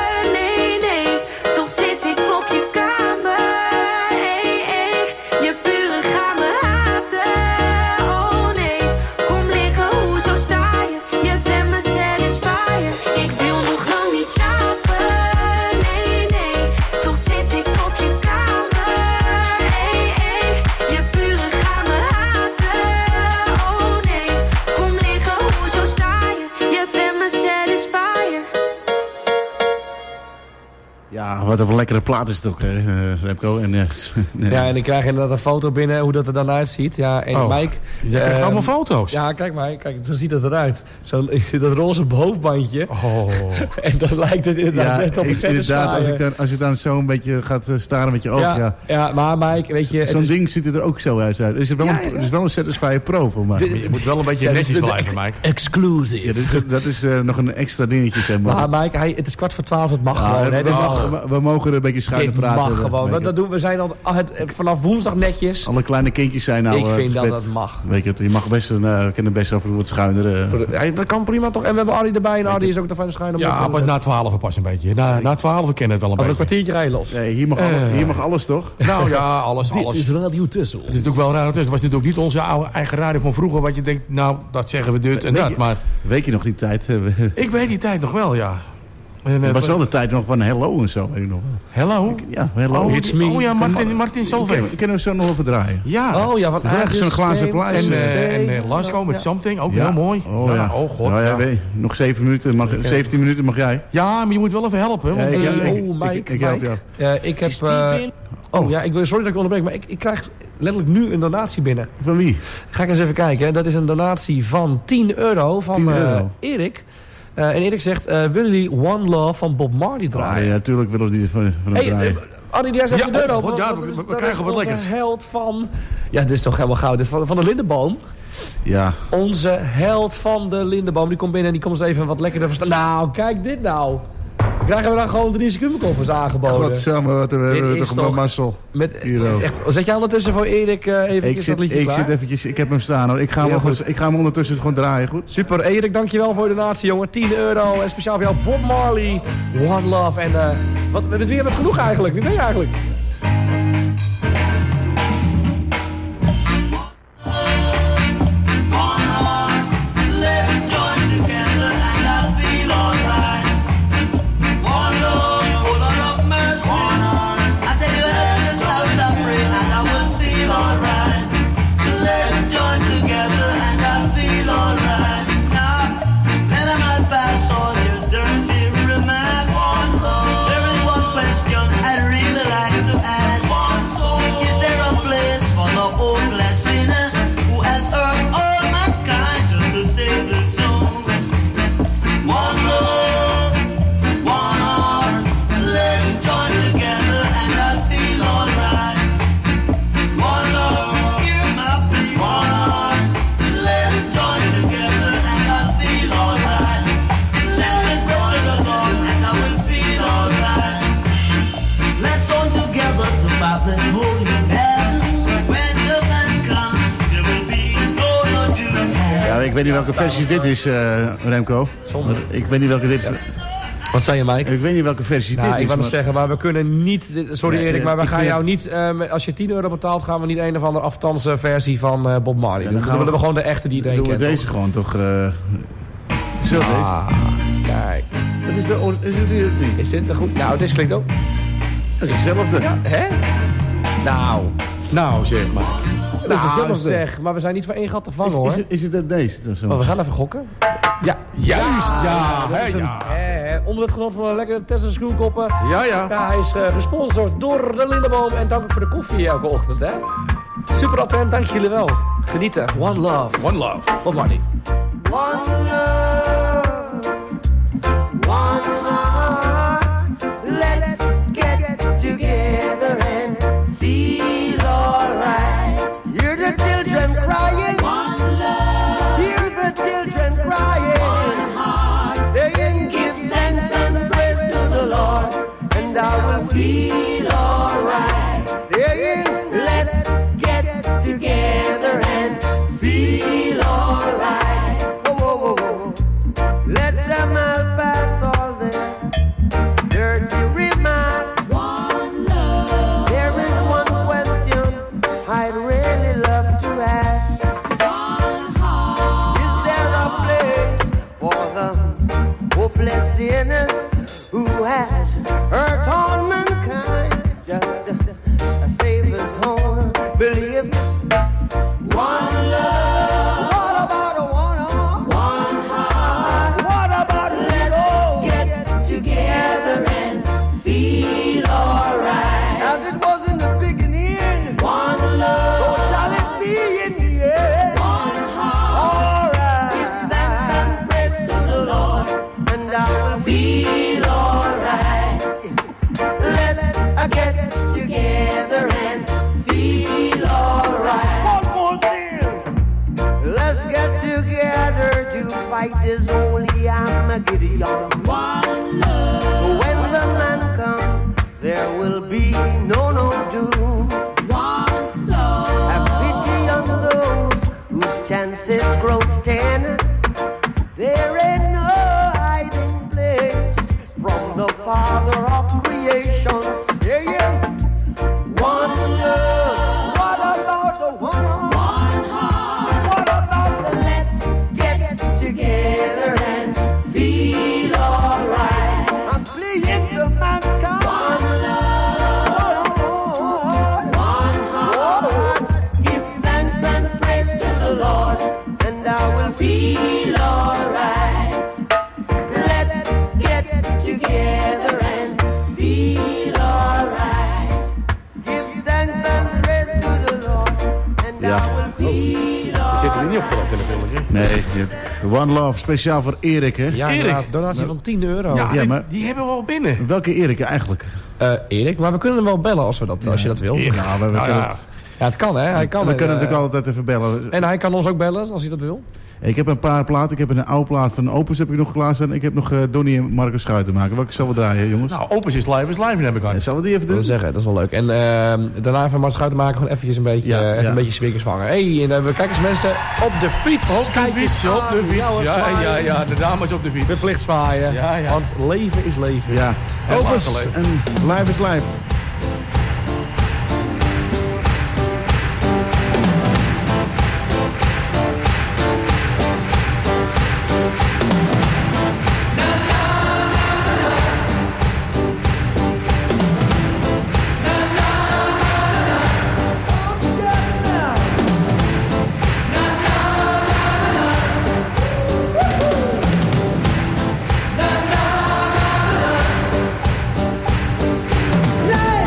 Wat een lekkere plaat is het ook, hè, Remco. En, uh, nee. Ja, en ik krijg inderdaad een foto binnen hoe dat er dan uitziet. Ja, en oh, Mike... Jij krijgt uh, allemaal foto's. Ja, kijk maar. Kijk, zo ziet het eruit. Zo'n dat roze hoofdbandje. Oh. En dan lijkt het inderdaad ja, net op een inderdaad, als, ik dan, als je dan zo een beetje gaat staren met je ogen. Ja, ja. ja, maar Mike, weet je... Zo'n is... ding ziet er ook zo uit. Is het wel, ja, een, ja. het is wel een Satisfyer Pro voor mij. Je moet wel een beetje ja, netjes blijven, Mike. Exclusive. Ja, dat is, dat is uh, nog een extra dingetje, zeg maar. Maar Mike, hij, het is kwart voor twaalf, het mag ja, gewoon. Hè, we, mag. we, we mogen er een beetje schuin praten. Mag gewoon. Dat, dat doen, we zijn al het, vanaf woensdag netjes. Alle kleine kindjes zijn nou... Ik uh, vind dat spet. dat mag. Weet je het, je mag best, een, uh, we kunnen best over wat schuiner... Uh. Ja, dat kan prima toch? En we hebben Arie erbij en Arie is ook de schuin. Ja, maar na twaalf pas een beetje. Na, na twaalf kennen het wel een Over beetje. een kwartiertje rijden los. Nee, hier mag, uh. alle, hier mag alles toch? Nou ja, alles. Dit alles. is Radio Tessel. Het is natuurlijk wel Radio Tessel. Het was natuurlijk niet onze oude eigen radio van vroeger. Wat je denkt, nou, dat zeggen we dit en weet dat. Je, maar weet je nog die tijd? Ik weet die tijd nog wel, ja. Het was wel de tijd nog van Hello en zo, weet ik nog wel. Hello? Ja, Hello. Oh, It's me. Oh ja, Martin, Martin Solveig. Ik ken hem zo nog even draaien. Ja. Oh ja, van Ergens zo'n glazen plaats. En, uh, en uh, Lasco met ja. Something, ook ja. heel mooi. Oh ja. ja. Oh god. Nou, ja, ja. weet, nog zeven minuten, mag, okay. zeventien minuten mag jij. Ja, maar je moet wel even helpen. Want, ja, ik, uh, ik, oh, Mike, ik, ik, Mike. help jou. Uh, ik heb... Uh, oh ja, ik, sorry dat ik onderbreek, maar ik, ik krijg letterlijk nu een donatie binnen. Van wie? Ga ik eens even kijken. Hè. Dat is een donatie van tien euro van tien euro. Uh, Erik. Uh, en Erik zegt, uh, willen jullie One Love van Bob Marley draaien? Oh, ja, natuurlijk willen we die van, van hem hey, draaien. Uh, Annie, die zegt ja, de deur open. Oh, ja, dat we, is, we dat krijgen wat lekkers. Onze held van... Ja, dit is toch helemaal goud. Dit is van, van de Lindenboom. Ja. Onze held van de Lindenboom. Die komt binnen en die komt eens even wat lekkerder verstaan. Nou, kijk dit nou. Krijgen we dan gewoon drie secondenkoffers aangeboden. Godsamme, wat hebben we toch een mazzel. Met, echt, zet jij ondertussen voor Erik uh, eventjes dat liedje ik klaar? Ik zit eventjes, ik heb hem staan hoor. Ik ga, hem, goed. ik ga hem ondertussen gewoon draaien, goed? Super, Erik, dankjewel voor de donatie, jongen. tien euro en speciaal voor jou Bob Marley, One Love. En uh, wat, met wie hebben we genoeg eigenlijk? Wie ben je eigenlijk? Ik weet niet welke versie dit is, uh, Remco. Zonder. Ik weet niet welke dit is. Ja. Wat zei je, Mike? Ik weet niet welke versie nou, dit is. Ik wou nog zeggen, maar we kunnen niet... Sorry nee, Erik, maar we gaan vind... jou niet... Uh, als je tien euro betaalt, gaan we niet een of andere afstandse versie van uh, Bob Marley. Ja, dan, dan willen we gewoon de echte die iedereen kent. Doen we deze toch? gewoon toch... Uh, zo ah, deze. Kijk. Dat is de... Is, het die, die? Is dit goed? Nou, deze klinkt ook. Dat is hetzelfde. Ja, hè? Nou. Nou, zeg maar. Dat is Nou, hetzelfde. zeg, maar we zijn niet voor één gat te vangen, Is, hoor. is, het, is het deze? Oh, we gaan even gokken. Ja. Juist, ja. dat hè, is een- ja. Eh, onder het genot van een lekkere Tesla Schroelkoppen. Ja, ja. Ja, hij is uh, gesponsord door de Lindeboom. En dank voor de koffie elke ochtend, hè. Super attent, dank jullie wel. Genieten. One love. One love. Bob Marley. One love, one heart. Let's get together and feel alright. Hear the children crying. One love. Hear the children crying. One heart. Saying, give thanks and praise to the Lord, and I will feel alright. Saying, let's get together and feel alright. Whoa, whoa, whoa, whoa. Let them all pass all their dirty remarks. One love. There is one question I'd really love to ask. One heart. Is there a place for the hopeless sinners who has hurt all mankind? Just a Savior's home, believe. One love. What about a one heart? One heart. What about let's get together and feel alright? As it was in the beginning. One love. So shall it be in the end. One heart. Alright. Give thanks and praise to the Lord, and I will feel alright. Let's uh, get together and feel alright. One more thing. Let's get together to fight this holy Armageddon. One love. So when the man comes, there will be no no doom. One soul. Have pity on those whose chances grow ten. There ain't no hiding place from the Father of creation. Saying, one love. What about the one heart? One heart. What about the let's get together and feel alright? I'm fleeing to mankind. One love. One heart. Give thanks and praise to the Lord, and I will feel alright. Let's get together and feel alright. Give thanks and praise to the Lord, and Ja. I will feel alright. We zitten er niet op te letten natuurlijk, hè? Nee, je hebt One Love, speciaal voor Erik, hè? Ja, Erik. inderdaad, donatie van tien euro. Ja, Ja, en maar- die hebben we al binnen. Welke Erik eigenlijk? Eh, Erik, maar we kunnen hem wel bellen als, we dat, als je dat wil. Erik. Nou, we, we Nou kunnen, ja. Ja, het kan, hè. Hij kan, we kunnen eh, natuurlijk altijd even bellen. En hij kan ons ook bellen als hij dat wil. Ik heb een paar platen. Ik heb een oude plaat van Opus heb ik nog klaarstaan. Ik heb nog uh, Donnie en Marcus Schuiten maken. Welke zal we draaien, jongens? Nou, Opus is live, is live, heb ik aan. Ja, zullen we die even Dat wil doen? zeggen, dat is wel leuk. En uh, daarna even Mart Schuiten maken, gewoon eventjes een beetje, Ja, uh, even ja. een beetje sfeertjes vangen. Hey, en uh, we kijken eens mensen op de fiets. Op de Kijk eens fiets, op aan. de fiets. Ja, Ja, zwaaien. ja, ja, de dames op de fiets. Verplicht zwaaien. Ja, ja. Want leven is leven. Ja. En Opus later en Live is Live. Life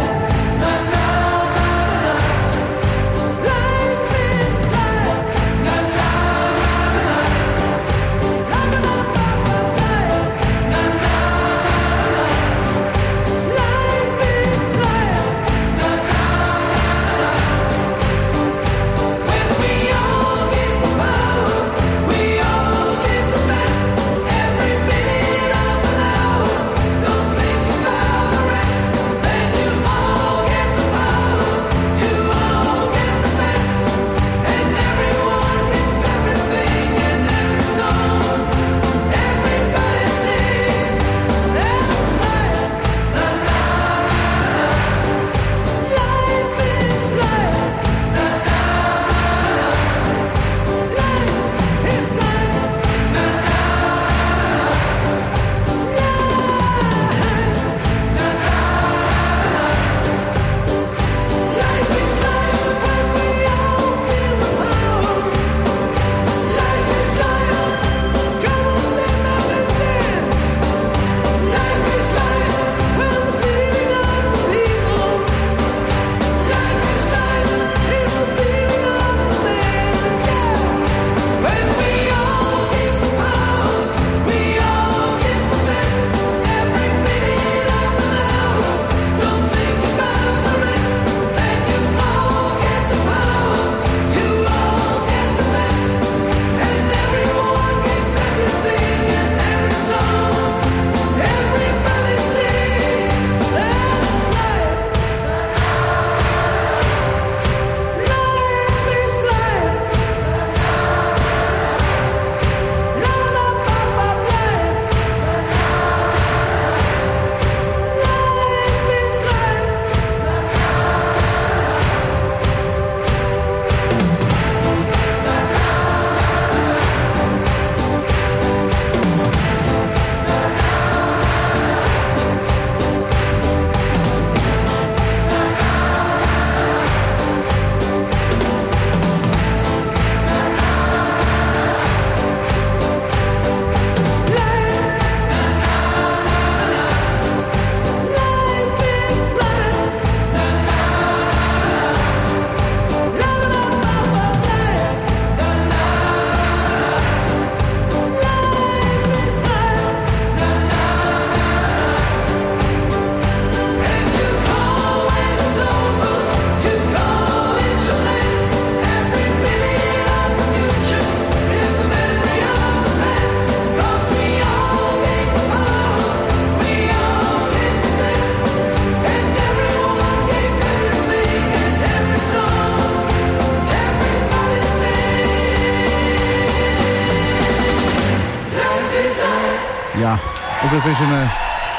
Ook even zo'n... Uh,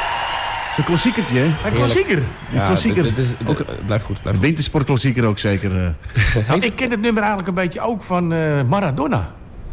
zo'n klassiekertje, hè? Een klassieker. Ja, een klassieker. Dit, dit is, dit, ook, blijf goed. Blijf wintersportklassieker ook zeker. Uh. Nou, ik ken het nummer eigenlijk een beetje ook van uh, Maradona.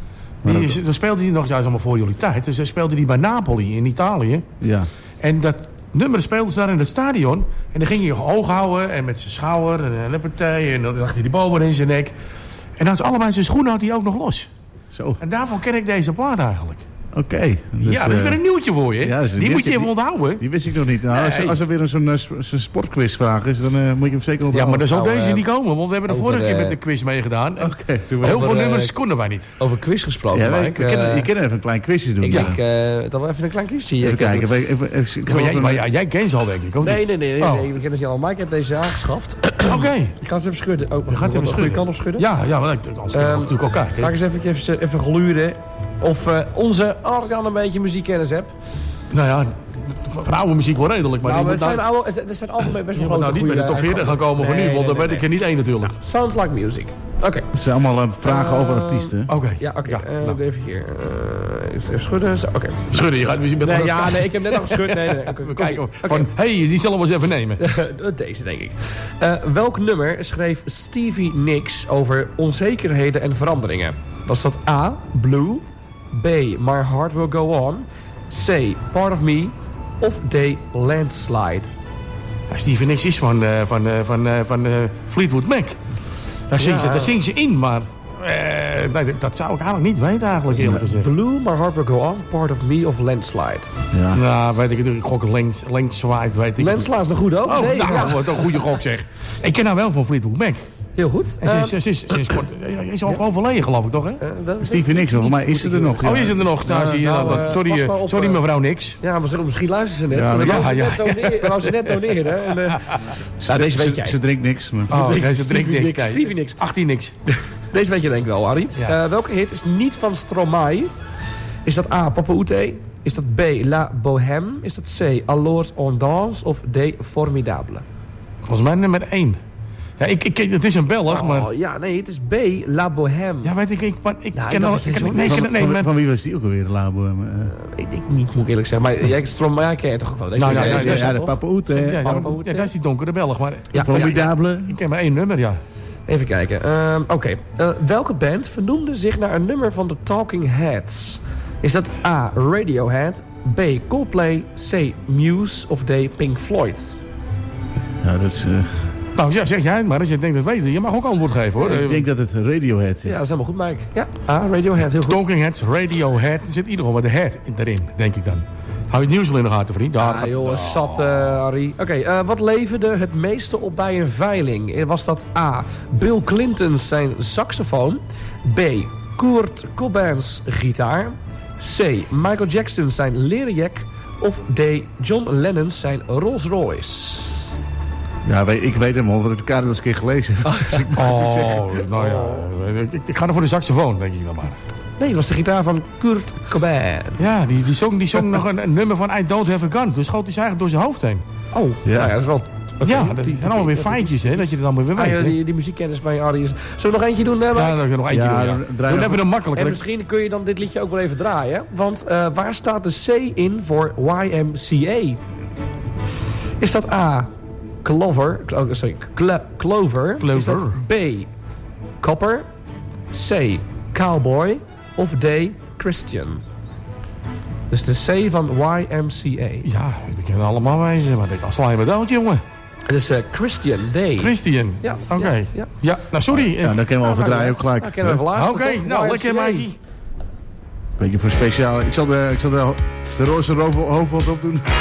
Die, dan speelde hij nog juist allemaal voor jullie tijd. Dus hij speelde die bij Napoli in Italië. Ja. En dat nummer speelde ze daar in het stadion. En dan ging hij hoog houden en met zijn schouder en een leppertij. En dan dacht hij die bomen in zijn nek. En dan is allebei zijn schoenen had hij ook nog los. Zo. En daarvan ken ik deze plaat eigenlijk. Oké. Okay, dus, ja, dat is weer een nieuwtje voor je. Ja, die nieuwtje. Moet je even onthouden. Die, die wist ik nog niet. Nou, nee. als, als er weer zo'n uh, sportquizvraag is, dan uh, moet je hem zeker onthouden. Ja, maar dan zal nou, deze uh, niet komen. Want we hebben de vorige de... keer met de quiz meegedaan. Okay, heel veel uh, nummers konden wij niet. Over quiz gesproken, ja, Mike. We kunnen, uh, je kan even een klein quizje doen. Ik ja. denk uh, dat we even een klein quizje Even kijken. Even, even, even, maar jij, maar ja, jij kent ze al, denk ik. Of nee, niet? nee, nee. nee, oh. nee. We kennen ze al. Mike heeft deze aangeschaft. Oké. Okay. Ik ga eens even schudden. Oh, je gaat even schudden. Goede kant op schudden? Ja, ja, want anders kunnen we natuurlijk elkaar. Ga ik eens even, even, even gluren of uh, onze Arjan een beetje muziekkennis hebt. Nou ja, van oude muziek wel redelijk. Maar nou, die het zijn, nou... oude, het zijn algemeen best wel grote. Nou, niet bij de top veertig gaan komen van nee, nu, want nee, dan weet ik er niet één natuurlijk. Nou, sounds like music. Oké. Okay. Het zijn allemaal uh, vragen uh, over artiesten. Oké. Okay. Ja, oké. Okay. Ja, uh, nou. Even hier. Uh, even schudden. Oké. Okay. Schudden, je gaat muziek met nee, ja, nee, ik heb net al geschud. Nee, nee, nee. We kijken okay. van, hé, hey, die zullen we eens even nemen. Deze, denk ik. Uh, welk nummer schreef Stevie Nicks over onzekerheden en veranderingen? Was dat A, Blue, B, My Heart Will Go On, C, Part of Me of D, Landslide? Ja, Stevie Nicks is van, uh, van, uh, van, uh, van uh, Fleetwood Mac. Daar zingt ja. ze, ze in, maar uh, nee, dat zou ik eigenlijk niet weten eigenlijk eerlijk gezegd. Blue, My Heart Will Go On, Part of Me of Landslide? Ja. Nou, weet ik natuurlijk, ik gok lands, Landslide, weet ik. Landslide is nog goed ook. Oh, nee, nou, ja. wat een goede gok zeg. Ik ken nou wel van Fleetwood Mac. Heel goed. En sinds, uh, sinds, sinds kort, uh, is al ja. overleden geloof ik toch, hè? Uh, Stevie Nicks, voor mij is ze er nog. Ja. Oh, is ze er nog? Nou, zie je, nou, uh, sorry, uh, sorry mevrouw Nicks. Ja, maar ze, misschien luisteren ze net. Ja, ja, ja, ja. Ze wou ze net doneren. En, uh, nou, deze weet jij. Ze, ze drinkt niks. Maar. Oh, ze drinkt, ze drinkt niks. niks. Stevie Nicks. achttien niks. Deze weet je denk ik wel, Harry. Ja. Uh, welke hit is niet van Stromae? Is dat A, Papa Oute? Is dat B, La Bohème? Is dat C, Alors on danse? Of D, Formidable? Volgens mij nummer één. Ja, ik, ik, het is een Belg, oh, maar... Ja, nee, het is B, La Bohème. Ja, weet ik, ik, maar ik nou, ken al... Ik ken, nee, van, nee, van, maar... van wie was die ook alweer, La Bohème? Uh. Weet ik niet, moet ik eerlijk zeggen. Maar jij Stromae ken je toch ook wel? Deze nou, ja, ja, ja, ja, de Papa Oute. Ja, ja, ja, dat is die donkere Belg, maar... Ja, Formidable. Ja, ik ken maar één nummer, ja. Even kijken. Um, Oké. Okay. Uh, welke band vernoemde zich naar een nummer van de Talking Heads? Is dat A, Radiohead, B, Coldplay, C, Muse of D, Pink Floyd? Ja, dat is... Uh... Nou, ja, zeg jij het maar. Als je denkt dat weet je, je mag ook antwoord geven, hoor. Ja, ik denk dat het Radiohead is. Ja, dat is helemaal goed, Mike. Ja, A, Radiohead, heel goed. Talking Heads, Radiohead. Er zit in ieder geval met de head erin, denk ik dan. Hou je het nieuws wel in de gaten, vriend? Daar ja, joh, zat, uh, Harry. Oké, okay, uh, wat leverde het meeste op bij een veiling? Was dat A, Bill Clinton zijn saxofoon, B, Kurt Cobains gitaar, C, Michael Jackson zijn leren jack of D, John Lennon zijn Rolls Royce? Ja, ik weet hem al, want ik heb het eens een keer gelezen. Oh, dus ik oh nou ja. Ik, ik ga er voor de saxofoon, denk ik dan maar. Nee, dat was de gitaar van Kurt Cobain. Ja, die, die zong, die zong nog een, een nummer van I Don't Have a Gun. Dus schoot hij eigenlijk door zijn hoofd heen. Oh, ja, nou ja dat is wel... Okay, ja, dat zijn allemaal weer feitjes, hè, dat je er dan weer weet. Ah, ja, die, die muziekkennis bij Arie is... Zullen we nog eentje doen? Hè, ja, dan kunnen we nog eentje ja, doen, ja. Doe even een makkelijker. En misschien kun je dan dit liedje ook wel even draaien. Want uh, waar staat de C in voor Y M C A? Is dat A, Clover? Oh, sorry, Cl Clover. Clover. Is dat B, Copper? C, Cowboy? Of D, Christian? Dus de C van Y M C A. Ja, we kunnen allemaal wijzen, maar dan sla je me dood, jongen. Dus uh, Christian D. Christian? Ja. Oké. Okay. Ja, ja. ja, nou sorry. Ja, dan kunnen we over draaien ook gelijk. Oké, okay, nou lekker, Mikey. Beetje voor speciaal. Ik zal de, ik zal de, de roze hoofdband opdoen. En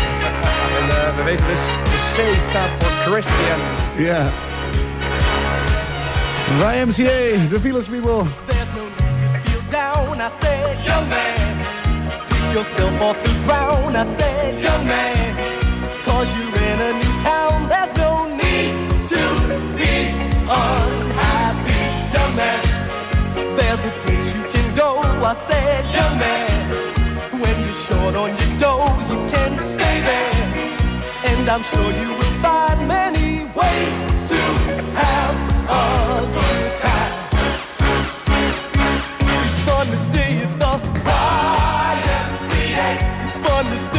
uh, we weten dus, de C staat voor Christian. Ja. Y M C A, the Village People. Down, I said, young man, pick yourself off the ground. I said, young man, cause you're in a new town. There's no need to be unhappy, young man. There's a place you can go. I said, young man, when you're short on your dough, you can stay there. And I'm sure you will find many ways to have a good time. Fun to stay at the Y M C A. It's fun to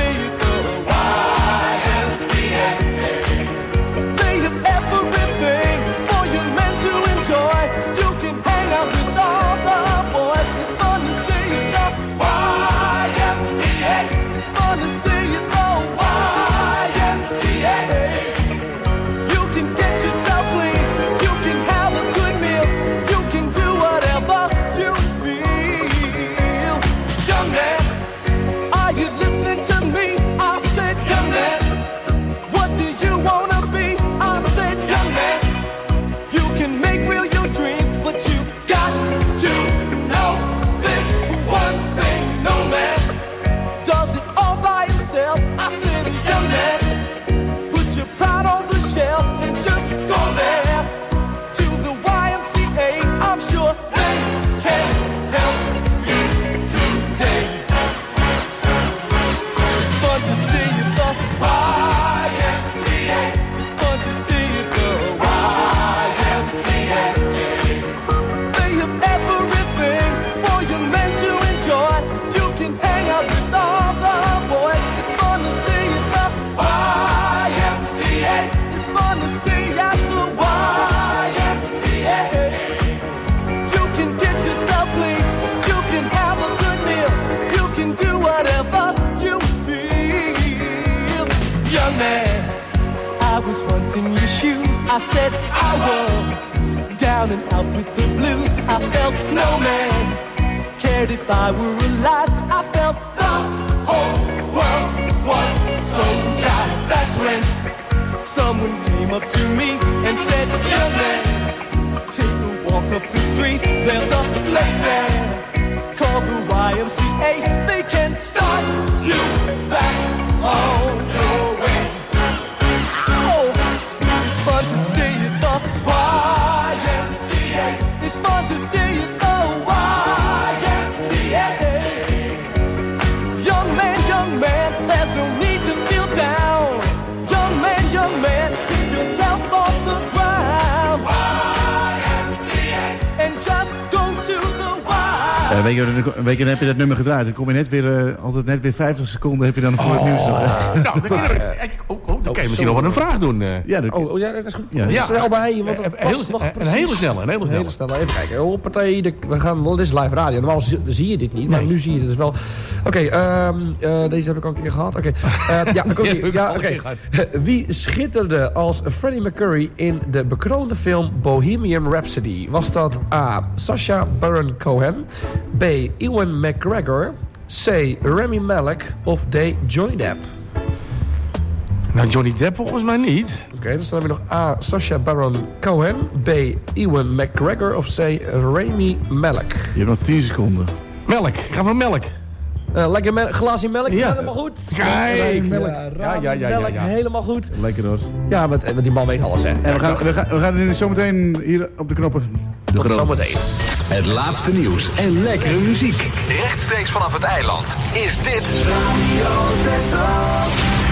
I said I was down and out with the blues. I felt no man cared if I were alive. I felt the whole world was so dry. That's when someone came up to me and said, young man, take a walk up the street. There's a place there called the Y M C A. They can start you back on your way. Oh, it's fun to stay at the Y M C A. It's fun to stay at the Y M C A. Young man, young man, there's no need to feel down. Young man, young man, pick yourself off the ground. Y M C A. And just go to the Y. Uh, weet, je, weet je, dan heb je dat nummer gedraaid. Dan kom je net weer, uh, altijd net weer vijftig seconden heb je dan voor het nieuws nog. Oh, nou, dan, kan je, oh, oh, dan kan je misschien nog wel een vraag doen. Uh. Ja, dat, oh, oh, ja, dat is goed. Ja. Ja. Snel bij, want het heel, nog een hele snelle, een hele snelle. Hele snelle. Even kijken. Hoppatee, de, we gaan, dit is live radio. Normaal zie, zie je dit niet, maar nee. Nu zie je het dus wel. Oké, okay, um, uh, deze heb ik ook een keer gehad. Oké, okay. uh, ja, okay. ja, okay. Wie schitterde als Freddie Mercury in de bekroonde film Bohemian Rhapsody? Was dat A. Sacha Baron Cohen, B. Ewan McGregor, C. Rami Malek of D. Johnny Depp? Nou, Johnny Depp volgens mij niet. Oké, okay, dus dan hebben we nog A. Sacha Baron Cohen, B. Ewan McGregor of C. Rami Malek. Je hebt nog tien seconden. Melk, ik ga van melk. Uh, lekker me- glaasje melk, ja. Helemaal goed. Kijk, melk. Ja, ja, ja, ja, melk, ja, ja. Helemaal goed. Lekker hoor. Ja, met, met die man weet alles, hè. En we gaan, we gaan, we gaan nu zometeen hier op de knoppen. De Tot zometeen. Het laatste nieuws en lekkere muziek. Rechtstreeks vanaf het eiland is dit Radio Texel.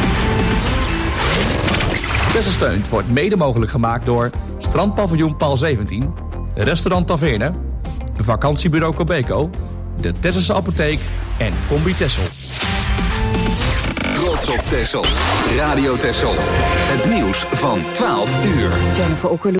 Texel Steunt wordt mede mogelijk gemaakt door Strandpaviljoen Paal zeventien, Restaurant Taverne, Vakantiebureau Cobeco, de Tesselse Apotheek en Combi Texel. Trots op Texel. Radio Texel. Het nieuws van twaalf uur. Jennifer Okerlo.